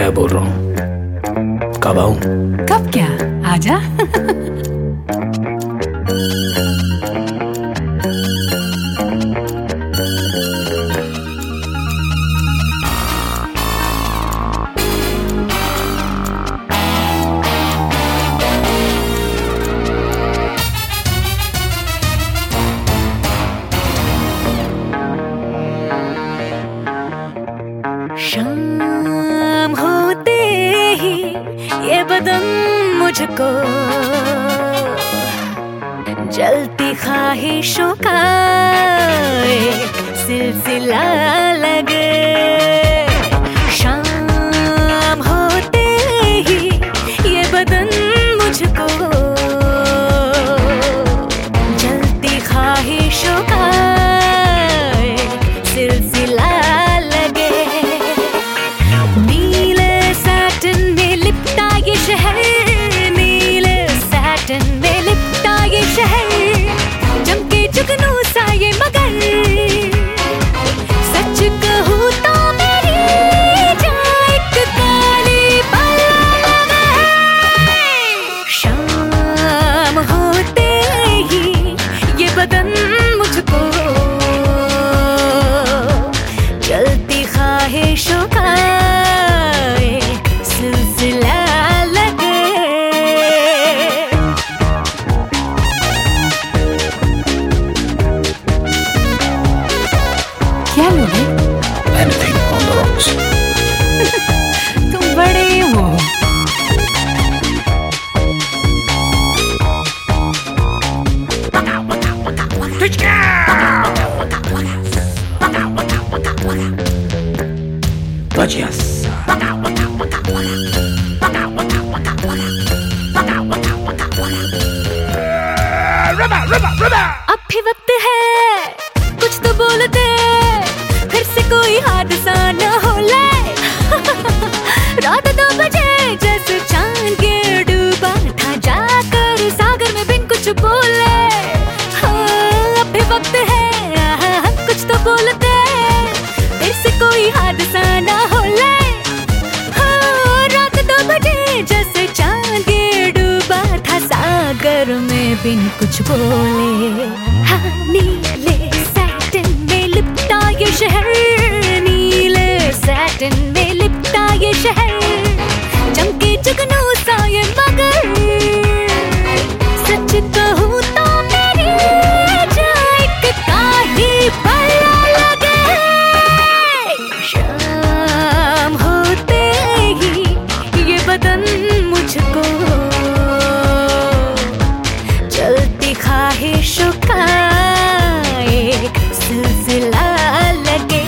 मैं बोल रहा हूँ। कब आऊं? कब क्या, आजा। शाम होते ही ये बदन मुझको जलती ख्वाहिशों का एक सिलसिला लगे। शाम होते ही ये बदन मुझको जलती ख्वाहिशों का एक सिलसिला लगे। नीले सैटिन में लिपटा ये शहर, नीले सैटिन में लिपटा ये शहर, चमके जुगनू सा ये मगर, सच कहूँ तो मेरी जान एक काली पलंग है। शाम होते ही ये बदन मुझको जलती ख्वाहिशों का एक सिलसिला लगे। क्या लोगे? Anything on the rocks. तुम बड़े हो। Gracias. अब भी वक्त है, कुछ तो बोलते, फिर से कोई हादसा न हो ले। रात 2 बजे जैसे चांद के डूबा था, जाकर सागर में बिन कुछ बोले। हाँ, अब भी वक्त है, कुछ तो बोलते, फिर से कोई हादसा न हो ले। हाँ, रात 2 बजे जैसे चांद के डूबा था, सागर में बिन कुछ बोले। हाँ, नीले सैटिन में लिपटा ये शहर, नीले सैटिन में लिपटा ये शहर, चमके जुगनू सा ये मगर, सच कहूँ तो मेरी जान एक काली पलंग है। शाम होते ही ये बदन मुझको जलती ख्वाहिशों का एक सिलसिला लगे।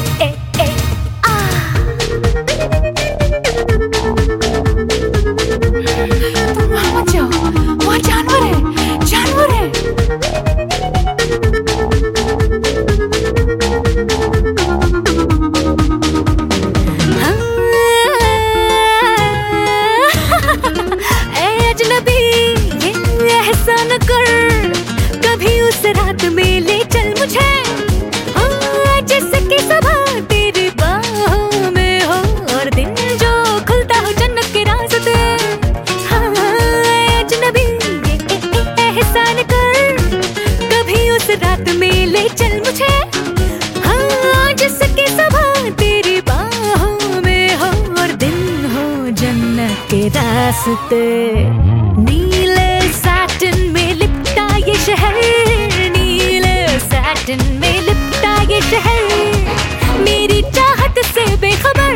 तुम वहाँ मत जाओ, वहाँ जानवर है, जानवर है। अजनबी ये एहसान कर, कभी उस रात में ले चल मुझे, जिसकी सुबह तेरी बाहों में हो और दिन जो खुलता हो जन्नत के रास्ते। हाँ, अजनबी ये एहसान कर, कभी उस रात में ले चल मुझे, हाँ, जिसकी सुबह तेरी बाहों में हो और दिन हो जन्नत के रास्ते। नीले सैटिन में लिपटा ये शहर, नीले सैटिन में लिपटा ये शहर, मेरी चाहत से बेखबर,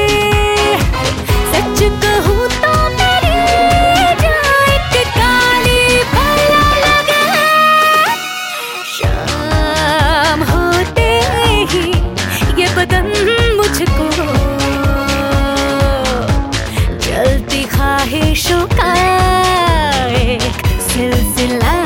सच कहूँ तो मेरी जान एक काली पलंग है। शाम होते ही ये बदन मुझको जलती ख्वाहिशों का एक सिलसिला